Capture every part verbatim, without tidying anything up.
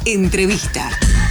Entrevista.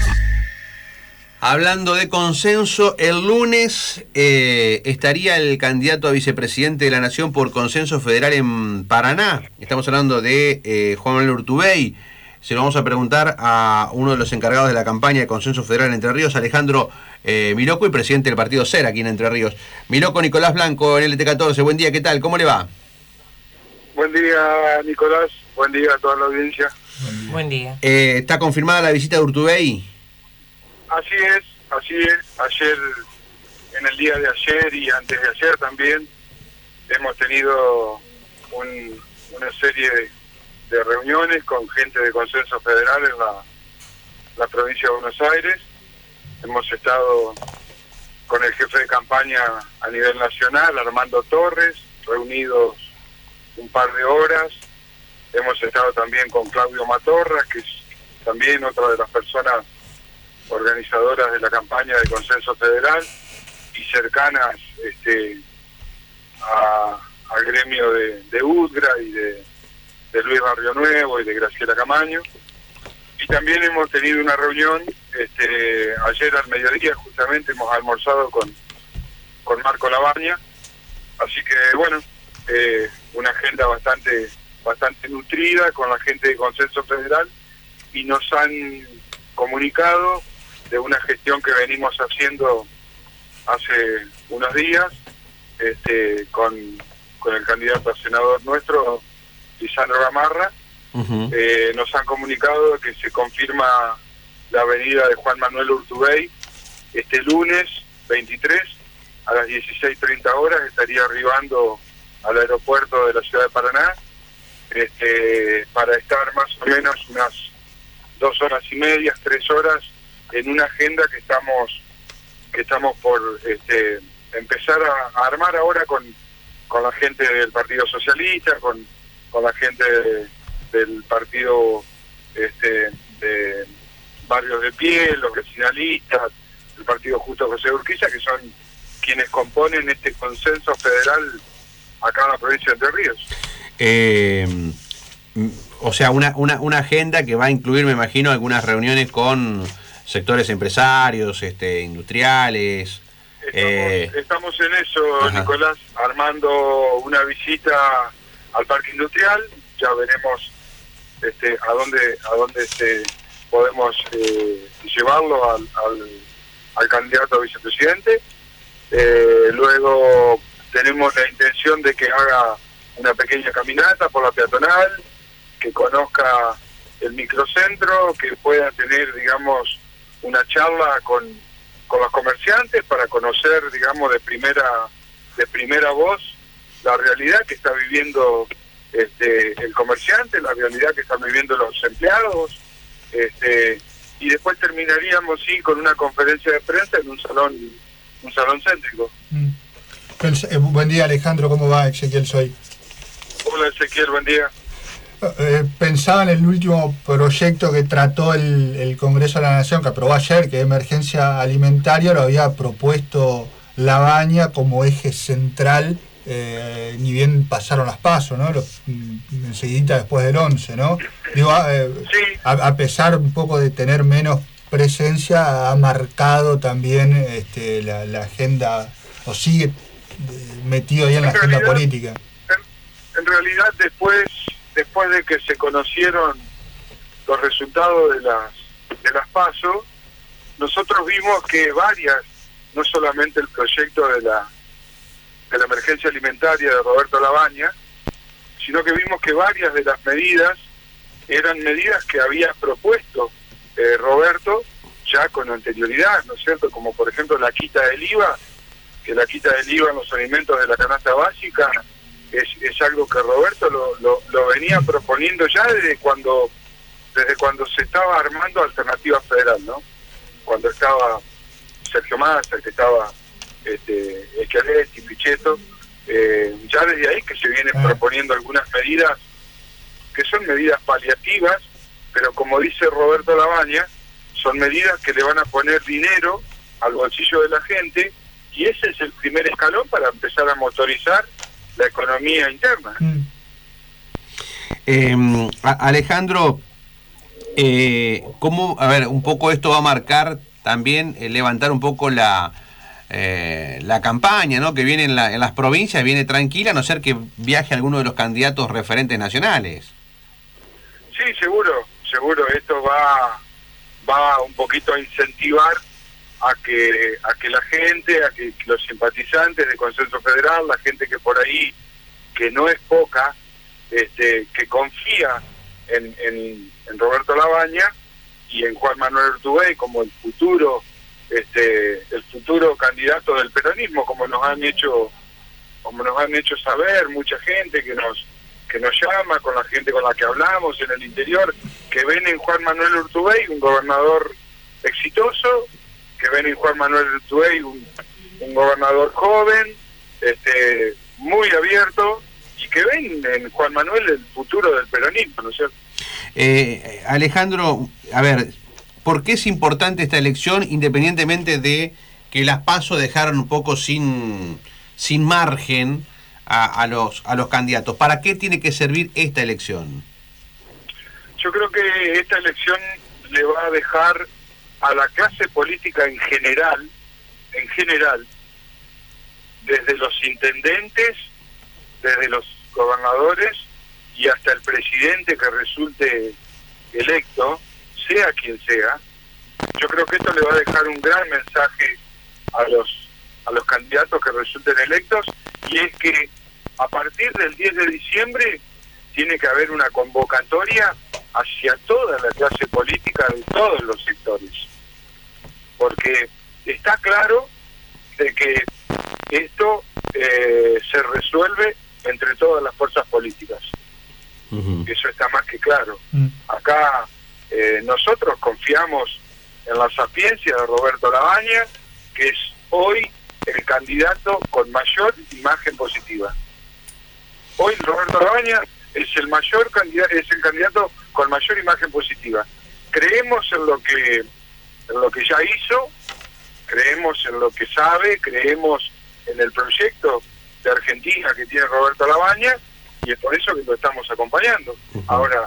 Hablando de consenso, el lunes eh, estaría el candidato a vicepresidente de la Nación por consenso federal en Paraná. Estamos hablando de eh, Juan Manuel Urtubey. Se lo vamos a preguntar a uno de los encargados de la campaña de consenso federal en Entre Ríos, Alejandro eh, Miloco, y presidente del partido C E R aquí en Entre Ríos. Miloco, Nicolás Blanco en L T catorce. Buen día, ¿qué tal? ¿Cómo le va? Buen día, Nicolás. Buen día a toda la audiencia. Buen día. Buen día. Eh, ¿Está confirmada la visita de Urtubey? Así es, así es. Ayer, en el día de ayer y antes de ayer también, hemos tenido un, una serie de, de reuniones con gente de Consenso Federal en la, la provincia de Buenos Aires. Hemos estado con el jefe de campaña a nivel nacional, Armando Torres, reunidos un par de horas. Hemos estado también con Claudio Matorra, que es también otra de las personas organizadoras de la campaña de Consenso Federal y cercanas este, a, al gremio de, de UDGRA y de, de Luis Barrio Nuevo y de Graciela Camaño. Y también hemos tenido una reunión este, ayer al mediodía, justamente hemos almorzado con, con Marco Labaña. Así que bueno, eh, una agenda bastante bastante nutrida con la gente de Consenso Federal, y nos han comunicado de una gestión que venimos haciendo hace unos días este, con, con el candidato a senador nuestro, Lisandro Gamarra. Uh-huh. eh, nos han comunicado que se confirma la venida de Juan Manuel Urtubey este lunes veintitrés a las dieciséis treinta horas. Estaría arribando al aeropuerto de la ciudad de Paraná este, para estar más o menos unas dos horas y media, tres horas en una agenda que estamos que estamos por este, empezar a, a armar ahora con, con la gente del Partido Socialista, con, con la gente de, del partido este, de Barrios de Pie, los vecinalistas, el Partido Justo José Urquiza, que son quienes componen este consenso federal acá en la provincia de Entre Ríos. Eh, o sea, una, una, una agenda que va a incluir, me imagino, algunas reuniones con sectores empresarios, este, industriales. Estamos, eh... estamos en eso, Ajá. Nicolás, armando una visita al parque industrial. Ya veremos este, a dónde a dónde este, podemos eh, llevarlo al, al, al candidato a vicepresidente. Eh, luego tenemos la intención de que haga una pequeña caminata por la peatonal, que conozca el microcentro, que pueda tener, digamos, una charla con, con los comerciantes para conocer, digamos, de primera de primera voz la realidad que está viviendo este, el comerciante, la realidad que están viviendo los empleados, este, y después terminaríamos sí con una conferencia de prensa en un salón un salón céntrico. Mm. Eh, buen día, Alejandro, ¿cómo va? Ezequiel soy. Hola, Ezequiel, buen día. Eh, pensaba en el último proyecto que trató el, el Congreso de la Nación, que aprobó ayer, que es emergencia alimentaria, lo había propuesto Labaña como eje central, eh, ni bien pasaron las PASO, ¿no? Lo, enseguidita después del once, ¿no? Digo, eh, sí. a, a pesar un poco de tener menos presencia, ha marcado también este, la, la agenda, o sigue metido ahí en, en la realidad, agenda política. En, en realidad, después después de que se conocieron los resultados de las de las PASO, nosotros vimos que varias, no solamente el proyecto de la de la emergencia alimentaria de Roberto Labaña, sino que vimos que varias de las medidas eran medidas que había propuesto eh, Roberto ya con anterioridad, ¿no es cierto? Como por ejemplo la quita del I V A, que la quita del I V A en los alimentos de la canasta básica es, es algo que Roberto lo, lo, lo venía proponiendo ya desde cuando desde cuando se estaba armando Alternativa Federal, ¿no? Cuando estaba Sergio Massa, que estaba este, Schiaretti, Pichetto, eh, ya desde ahí que se vienen proponiendo algunas medidas que son medidas paliativas, pero como dice Roberto Labaña, son medidas que le van a poner dinero al bolsillo de la gente, y ese es el primer escalón para empezar a motorizar la economía interna. Mm. Eh, Alejandro, Eh, ¿Cómo, a ver, un poco esto va a marcar también, eh, levantar un poco la eh, la campaña, ¿no? Que viene en, la, en las provincias, viene tranquila, a no ser que viaje alguno de los candidatos referentes nacionales? Sí, seguro, seguro, esto va, va un poquito a incentivar a que, a que la gente, a que los simpatizantes de Consenso Federal, la gente que por ahí, que no es poca, este, que confía en, en, en Roberto Labaña y en Juan Manuel Urtubey como el futuro, este, el futuro candidato del peronismo, como nos han hecho, como nos han hecho saber mucha gente que nos que nos llama, con la gente con la que hablamos en el interior, que ven en Juan Manuel Urtubey un gobernador exitoso, que ven en Juan Manuel Urtubey un, un gobernador joven, este, muy abierto, y que ven en Juan Manuel el futuro del peronismo, ¿no es cierto? Eh, Alejandro, a ver, ¿por qué es importante esta elección, independientemente de que las PASO dejaron un poco sin, sin margen a, a los a los candidatos? ¿Para qué tiene que servir esta elección? Yo creo que esta elección le va a dejar a la clase política en general, en general, desde los intendentes, desde los gobernadores y hasta el presidente que resulte electo, sea quien sea, yo creo que esto le va a dejar un gran mensaje a los a los candidatos que resulten electos, y es que a partir del diez de diciembre tiene que haber una convocatoria hacia toda la clase política de todos los sectores, porque está claro de que esto eh, se resuelve entre todas las fuerzas políticas. Uh-huh. Eso está más que claro. Uh-huh. Acá eh, nosotros confiamos en la sapiencia de Roberto Labaña, que es hoy el candidato con mayor imagen positiva. Hoy Roberto Labaña es el mayor candidato, es el candidato con mayor imagen positiva. Creemos en lo que en lo que ya hizo, creemos en lo que sabe, creemos en el proyecto de Argentina que tiene Roberto Labaña, y es por eso que lo estamos acompañando. Uh-huh. Ahora,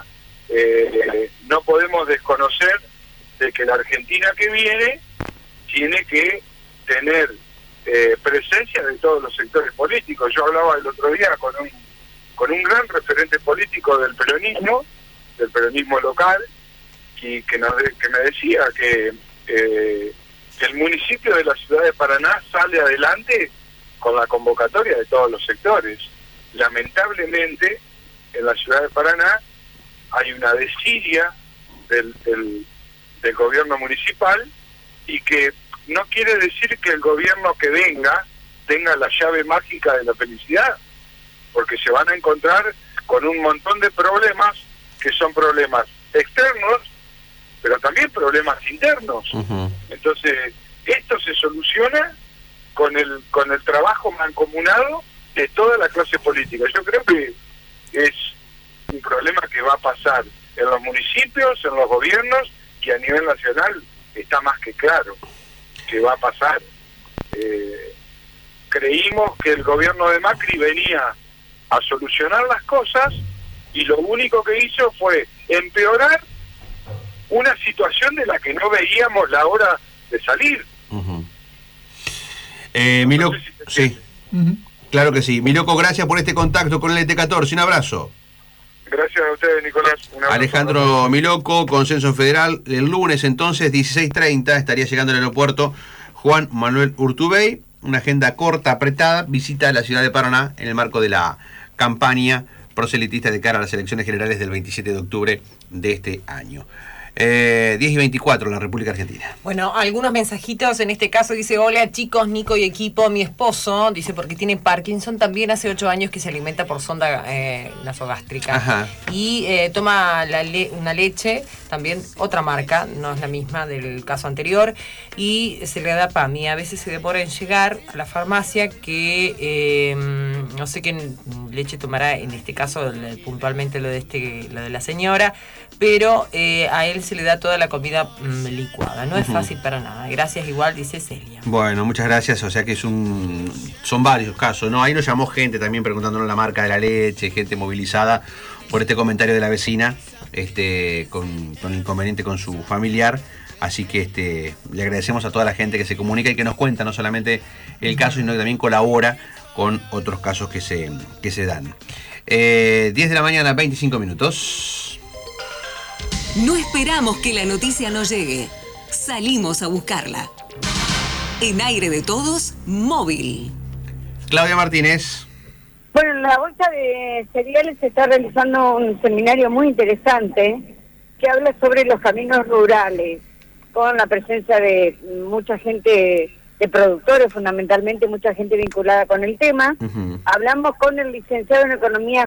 eh, no podemos desconocer de que la Argentina que viene tiene que tener eh, presencia de todos los sectores políticos. Yo hablaba el otro día con un con un gran referente político del peronismo, del peronismo local, y que, nos de, que me decía que, eh, que el municipio de la ciudad de Paraná sale adelante con la convocatoria de todos los sectores. Lamentablemente, en la ciudad de Paraná hay una desidia del, del, del gobierno municipal, y que no quiere decir que el gobierno que venga tenga la llave mágica de la felicidad, porque se van a encontrar con un montón de problemas que son problemas externos, pero también problemas internos. Uh-huh. Entonces, esto se soluciona con el con el trabajo mancomunado de toda la clase política. Yo creo que es un problema que va a pasar en los municipios, en los gobiernos, y a nivel nacional está más que claro que va a pasar. Eh, creímos que el gobierno de Macri venía a solucionar las cosas, y lo único que hizo fue empeorar una situación de la que no veíamos la hora de salir. Uh-huh. eh, Miloco, no sé si sí, uh-huh. Claro que sí. Miloco, gracias por este contacto con el E T catorce, un abrazo. Gracias a ustedes, Nicolás. Un abrazo. Alejandro Miloco, Consenso Federal. El lunes entonces, dieciséis treinta, estaría llegando al aeropuerto Juan Manuel Urtubey. Una agenda corta, apretada, visita a la ciudad de Paraná en el marco de la campaña proselitista de cara a las elecciones generales del veintisiete de octubre de este año. Eh, diez y veinticuatro en la República Argentina. Bueno, algunos mensajitos. En este caso dice: hola chicos, Nico y equipo. Mi esposo dice, porque tiene Parkinson, también hace ocho años que se alimenta por sonda eh, nasogástrica. Ajá. Y eh, toma la le- una leche, también otra marca, no es la misma del caso anterior, y se le da P A M I. A veces se demora en llegar a la farmacia, que eh, no sé qué leche tomará en este caso, puntualmente lo de este, lo de la señora, pero eh, a él se le da toda la comida mmm, licuada. No es fácil para nada. Gracias igual, dice Celia. Bueno, muchas gracias. O sea que es un son varios casos, ¿no? Ahí nos llamó gente también preguntándonos la marca de la leche, gente movilizada por este comentario de la vecina, este, con, con inconveniente con su familiar. Así que este, le agradecemos a toda la gente que se comunica y que nos cuenta no solamente el caso, sino que también colabora con otros casos que se, que se dan. Eh, diez de la mañana, veinticinco minutos. No esperamos que la noticia nos llegue. Salimos a buscarla. En Aire de Todos, móvil. Claudia Martínez. Bueno, en la Bolsa de Cereales se está realizando un seminario muy interesante que habla sobre los caminos rurales, con la presencia de mucha gente, de productores fundamentalmente, mucha gente vinculada con el tema. Uh-huh. Hablamos con el licenciado en Economía